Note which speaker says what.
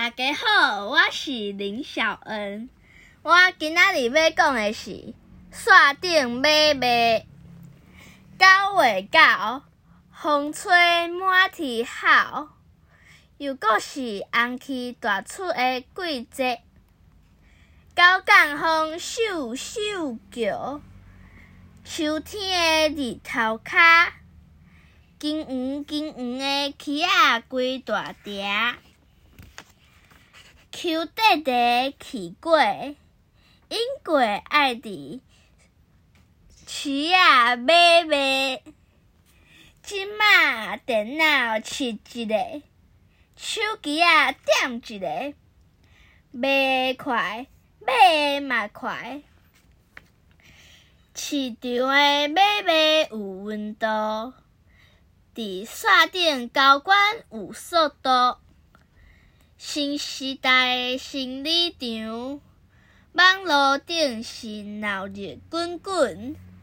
Speaker 1: 大家好，我是林小恩。我今仔日要讲的是线顶买卖。9月9，风吹满天好，又搁是红旗大出的季节。狗港风咻咻叫，秋天的日头脚，金黄金黄的旗仔规大条。秋短短去过，因过爱伫市仔买卖。即马电脑试一个，手机仔点一个，卖快，买嘛快。市场的买卖有温度，伫线顶交管有速度。新时代的新市场，网络顶是闹热滚滚。